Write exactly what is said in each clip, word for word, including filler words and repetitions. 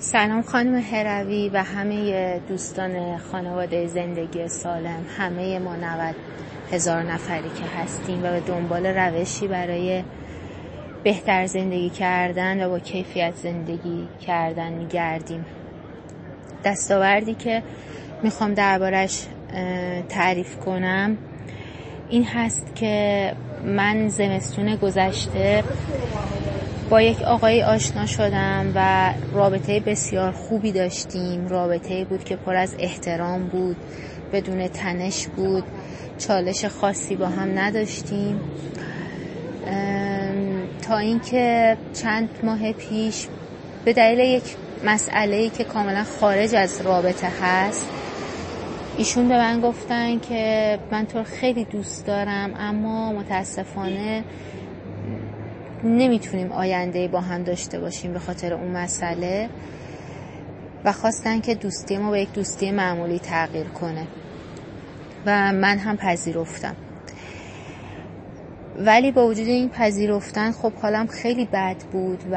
سلام خانم هروی و همه دوستان خانواده زندگی سالم، همه ما نود هزار نفری که هستیم و به دنبال روشی برای بهتر زندگی کردن و با کیفیت زندگی کردن می‌گردیم. دستاوردی که میخوام دربارش تعریف کنم این هست که من زمستون گذشته با یک آقای آشنا شدم و رابطه بسیار خوبی داشتیم. رابطه بود که پر از احترام بود، بدون تنش بود، چالش خاصی با هم نداشتیم، تا اینکه چند ماه پیش به دلیل یک مسئله‌ای که کاملا خارج از رابطه هست ایشون به من گفتن که من تو رو خیلی دوست دارم اما متاسفانه نمیتونیم آینده با هم داشته باشیم به خاطر اون مسئله و خواستن که دوستی ما به یک دوستی معمولی تغییر کنه و من هم پذیرفتم. ولی با وجود این پذیرفتن خب حالم خیلی بد بود و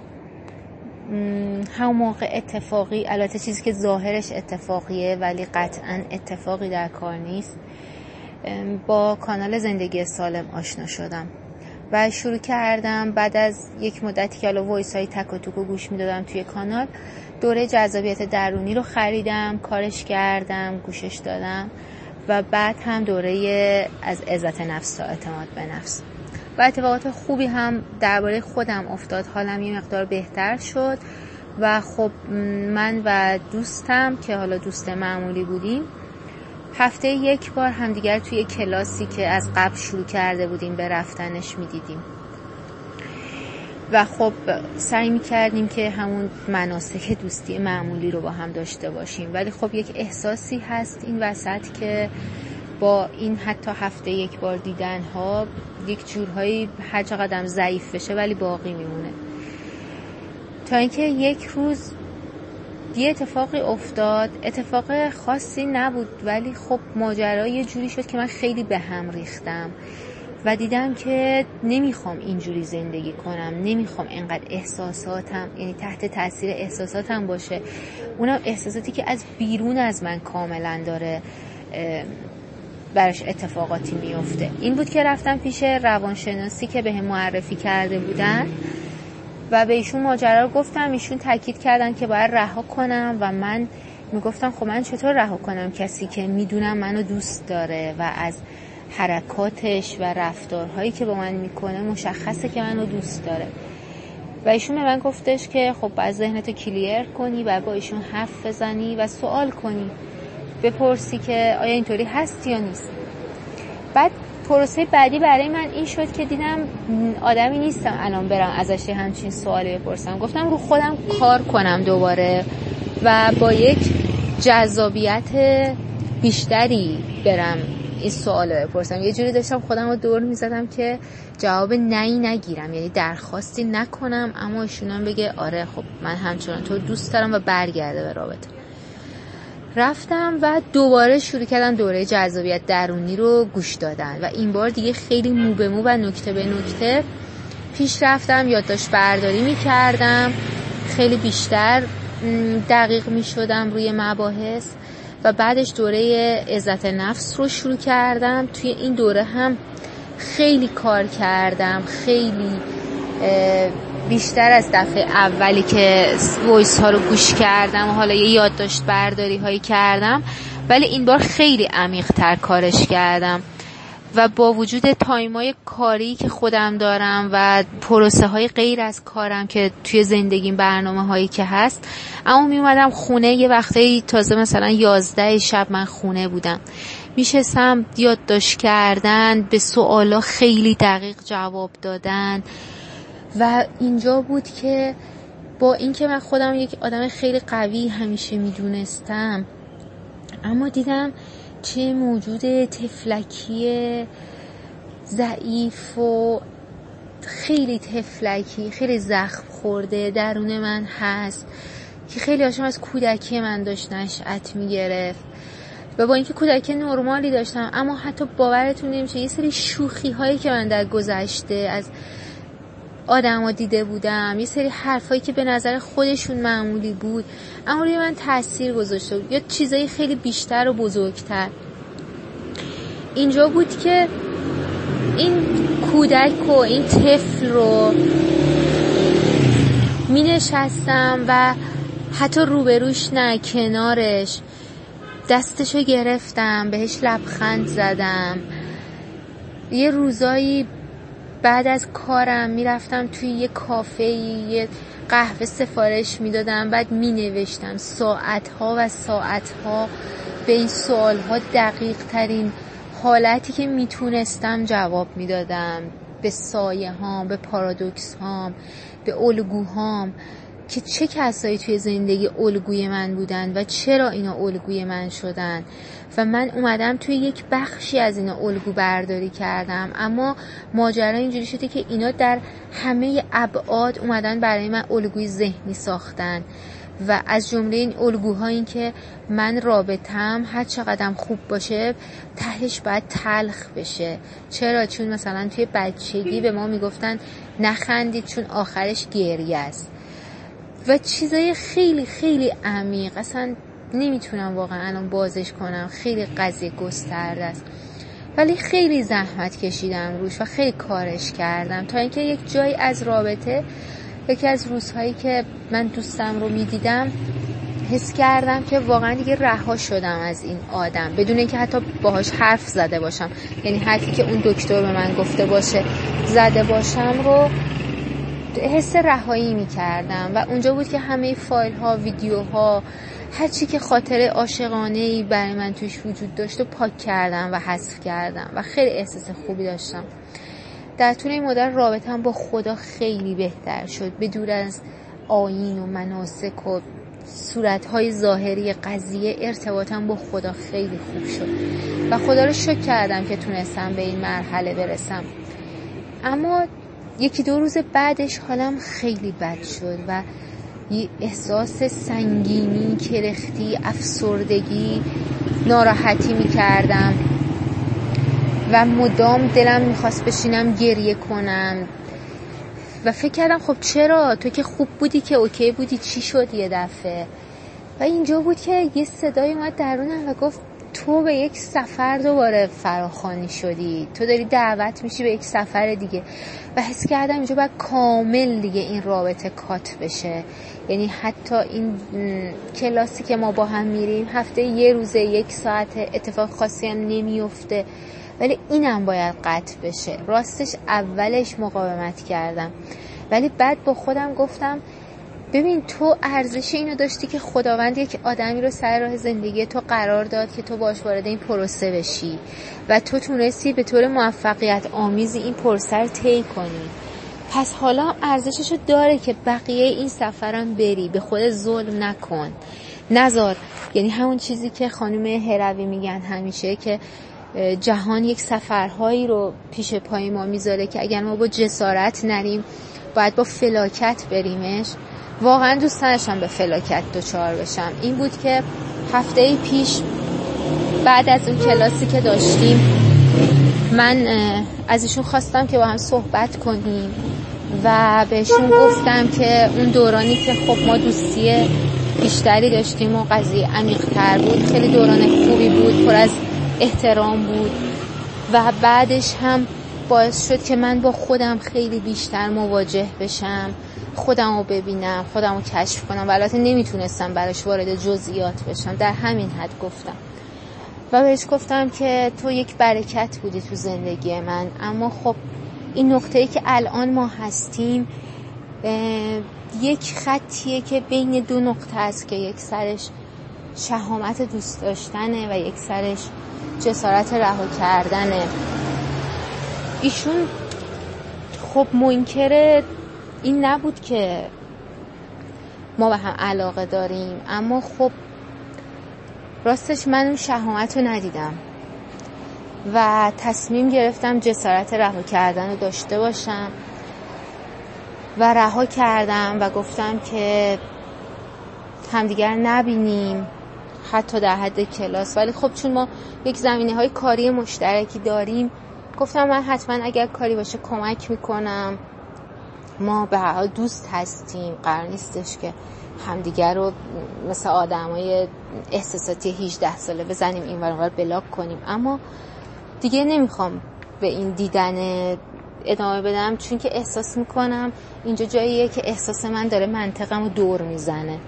همون موقع اتفاقی، البته چیزی که ظاهرش اتفاقیه ولی قطعا اتفاقی در کار نیست، با کانال زندگی سالم آشنا شدم و شروع کردم بعد از یک مدتی که حالا وایس های تک و توک رو گوش میدادم توی کانال، دوره جذابیت درونی رو خریدم، کارش کردم، گوشش دادم و بعد هم دوره از عزت نفس تا اعتماد به نفس و اتفاقات خوبی هم درباره خودم افتاد. حالم یه مقدار بهتر شد و خب من و دوستم که حالا دوست معمولی بودیم هفته یک بار همدیگر توی کلاسی که از قبل شروع کرده بودیم به رفتنش میدیدیم و خب سعی میکردیم که همون مناسک دوستی معمولی رو با هم داشته باشیم. ولی خب یک احساسی هست این وسط که با این حتی هفته یک بار دیدن ها یک جورهایی هر چقدر ضعیف بشه ولی باقی میمونه، تا اینکه یک روز یه اتفاقی افتاد. اتفاق خاصی نبود ولی خب ماجرا یه جوری شد که من خیلی به هم ریختم و دیدم که نمیخوام اینجوری زندگی کنم، نمیخوام اینقدر احساساتم یعنی تحت تاثیر احساساتم باشه، اونم احساساتی که از بیرون از من کاملا داره براش اتفاقاتی میفته. این بود که رفتم پیش روانشناسی که بهم معرفی کرده بودن و به ایشون ماجرا رو گفتم. ایشون تاکید کردن که باید رها کنم و من میگفتم خب من چطور رها کنم کسی که میدونم منو دوست داره و از حرکاتش و رفتارهایی که با من میکنه مشخصه که منو دوست داره. و ایشون به من گفتش که خب باید ذهنتو کلیر کنی و با ایشون حرف بزنی و سوال کنی، بپرسی که آیا اینطوری هست یا نیست. بعد پروسه بعدی برای من این شد که دیدم آدمی نیستم الان برم ازش همچین سوالی بپرسم. گفتم رو خودم کار کنم دوباره و با یک جذابیت بیشتری برم این سوالو بپرسم. یه جوری داشتم خودم رو دور میزدم که جواب نهی نگیرم، یعنی درخواستی نکنم اما ایشونم بگه آره خب من همچنان تو دوست دارم و برگرده به رابطه. رفتم و دوباره شروع کردم دوره جذابیت درونی رو گوش دادن و این بار دیگه خیلی مو به مو و نکته به نکته پیش رفتم، یادداشت برداری می کردم، خیلی بیشتر دقیق می شدم روی مباحث و بعدش دوره عزت نفس رو شروع کردم. توی این دوره هم خیلی کار کردم، خیلی بیشتر از دفعه اولی که وایس ها رو گوش کردم و حالا یه یادداشت برداری هایی کردم، ولی این بار خیلی عمیق تر کارش کردم و با وجود تایمای کاری که خودم دارم و پروسه های غیر از کارم که توی زندگیم برنامه هایی که هست، اما می اومدم خونه یه وقتی تازه مثلا یازده شب من خونه بودم، میشستم یادداشت کردن، به سوالا خیلی دقیق جواب دادن و اینجا بود که با اینکه من خودم یک آدم خیلی قوی همیشه میدونستم اما دیدم چه موجود تفلکی ضعیف و خیلی تفلکی، خیلی زخم خورده درون من هست که خیلی هاشم از کودکی من داشت نشأت میگرفت و با اینکه کودکی نرمالی داشتم اما حتی باورتون نمیشه یه سری شوخی هایی که من در گذشته از آدما دیده بودم، یه سری حرفایی که به نظر خودشون معمولی بود اما روی من تاثیر گذاشته بود، یا چیزای خیلی بیشتر و بزرگتر. اینجا بود که این کودک و این طفل رو می نشستم و حتی روبروش نه، کنارش دستشو گرفتم، بهش لبخند زدم. یه روزایی بعد از کارم میرفتم توی یه کافه، یه قهوه سفارش میدادم، بعد مینوشتم ساعتها و ساعتها به این سوالها دقیق ترین حالتی که میتونستم جواب میدادم، به سایه هام، به پارادوکس هام، به الگوهام که چه کسایی توی زندگی الگوی من بودن و چرا اینا الگوی من شدن. و من اومدم توی یک بخشی از اینا الگو برداری کردم، اما ماجرا اینجوری شده که اینا در همه ابعاد اومدن برای من الگوی ذهنی ساختن و از جمله این الگوها این که من رابطم هر چقدرم خوب باشه تهش باید تلخ بشه. چرا؟ چون مثلا توی بچگی به ما میگفتن نخندید چون آخرش گریه است و چیزای خیلی خیلی عمیق، اصلا نمیتونم واقعا الان بازش کنم، خیلی قضیه گسترده است، ولی خیلی زحمت کشیدم روش و خیلی کارش کردم تا اینکه یک جایی از رابطه، یکی از روزهایی که من دوستم رو میدیدم حس کردم که واقعا دیگه رها شدم از این آدم بدون اینکه حتی باهاش حرف زده باشم، یعنی حرفی که اون دکتر به من گفته باشه زده باشم رو حس رهایی می‌کردم. و اونجا بود که همه فایل ها، ویدیو ها، هر چی که خاطره عاشقانه‌ای برای من توش وجود داشت رو پاک کردم و حذف کردم و خیلی احساس خوبی داشتم. در طول این مدت رابطه‌ام با خدا خیلی بهتر شد، بدون از آیین و مناسک و صورت‌های ظاهری قضیه ارتباطم با خدا خیلی خوب شد و خدا رو شکر کردم که تونستم به این مرحله برسم. اما یکی دو روز بعدش حالم خیلی بد شد و یه احساس سنگینی، کرختی، افسردگی، ناراحتی می‌کردم و مدام دلم می‌خواست بشینم گریه کنم و فکر کردم خب چرا؟ تو که خوب بودی، که اوکی بودی، چی شد یه دفعه؟ و اینجا بود که یه صدای اومد درونم و گفت تو به یک سفر دوباره فراخوانی شدی، تو داری دعوت میشی به یک سفر دیگه. و حس کردم اینجا باید کامل دیگه این رابطه کات بشه، یعنی حتی این کلاسی که ما با هم میریم هفته یه روزه یک ساعت اتفاق خاصی هم نمیفته، ولی اینم باید قطع بشه. راستش اولش مقاومت کردم، ولی بعد با خودم گفتم ببین تو ارزش اینو داشتی که خداوند یک آدمی رو سر راه زندگی تو قرار داد که تو باش وارد این پروسه بشی و تو تونستی به طور موفقیت آمیزی این پروسه رو طی کنی. پس حالا ارزششو داره که بقیه این سفرم بری، به خود ظلم نکن، نذار. یعنی همون چیزی که خانم هروی میگن همیشه که جهان یک سفرهایی رو پیش پای ما میذاره که اگر ما با جسارت نریم باید با فلاکت بریمش. واقعا دوست داشتم به فلاکت دوچار بشم. این بود که هفته پیش بعد از اون کلاسی که داشتیم من از ایشون خواستم که با هم صحبت کنیم و بهشون گفتم که اون دورانی که خب ما دوستی بیشتری داشتیم و قضیه عمیق‌تر بود، خیلی دوران خوبی بود، پر از احترام بود و بعدش هم باعث شد که من با خودم خیلی بیشتر مواجه بشم، خودم رو ببینم، خودم رو کشف کنم و البته نمیتونستم براش وارد جزئیات بشم، در همین حد گفتم و بهش گفتم که تو یک برکت بودی تو زندگی من، اما خب این نقطه‌ای که الان ما هستیم یک خطیه که بین دو نقطه است که یک سرش شهامت دوست داشتنه و یک سرش جسارت رها کردنه. ایشون خب منکر این نبود که ما به هم علاقه داریم، اما خب راستش من اون شهامت رو ندیدم و تصمیم گرفتم جسارت رها کردن رو داشته باشم و رها کردم و گفتم که همدیگر نبینیم حتی در حد کلاس. ولی خب چون ما یک زمینه‌های کاری مشترکی داریم گفتم من حتما اگر کاری باشه کمک میکنم ما به هر حال دوست هستیم، قرار نیستش که همدیگر رو مثل آدمای احساساتی هجده ساله بزنیم این ور اونور بلاک کنیم، اما دیگه نمیخوام به این دیدن ادامه بدم، چون که احساس میکنم اینجا جاییه که احساس من داره منطقم رو دور میزنه.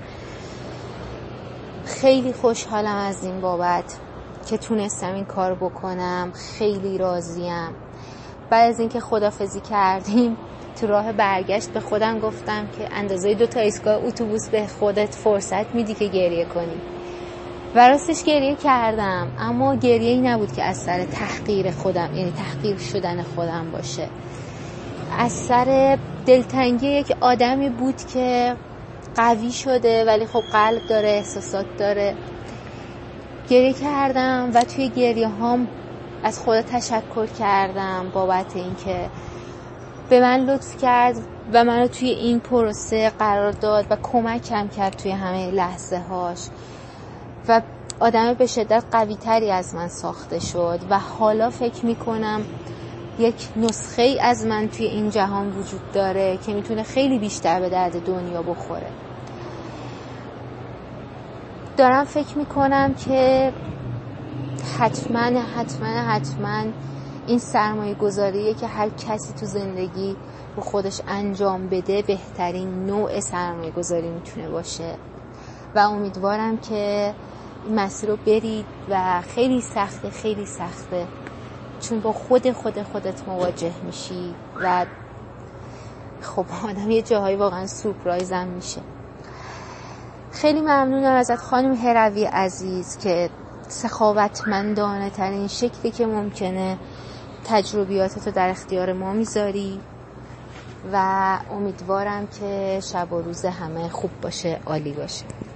خیلی خوشحالم از این بابت که تونستم این کار بکنم، خیلی راضیم. بعد از اینکه خدافظی کردیم تو راه برگشت به خودم گفتم که اندازه دو تا ایستگاه اتوبوس به خودت فرصت میدی که گریه کنی. و راستش گریه کردم، اما گریه ای نبود که از سر تحقیر خودم، یعنی تحقیر شدن خودم باشه، از سر دلتنگی یک آدمی بود که قوی شده ولی خب قلب داره، احساسات داره. گریه کردم و توی گریه هام از خدا تشکر کردم بابت اینکه به من لطف کرد و منو توی این پروسه قرار داد و کمکم کرد توی همه لحظه هاش و آدم به شدت قوی تری از من ساخته شد و حالا فکر میکنم یک نسخه ای از من توی این جهان وجود داره که میتونه خیلی بیشتر به درد دنیا بخوره. دارم فکر میکنم که حتما حتما حتما این سرمایه گذاریه که هر کسی تو زندگی رو خودش انجام بده بهترین نوع سرمایه گذاری میتونه باشه و امیدوارم که این مسیر رو برید و خیلی سخته خیلی سخته، چون با خود خود خودت مواجه میشی و خب آدم یه جاهایی واقعا سورپرایز هم میشه. خیلی ممنونم ازت خانم هروی عزیز که سخاوتمندانه ترین شکلی که ممکنه تجربیاتتو در اختیار ما میذاری و امیدوارم که شب و روز همه خوب باشه، عالی باشه.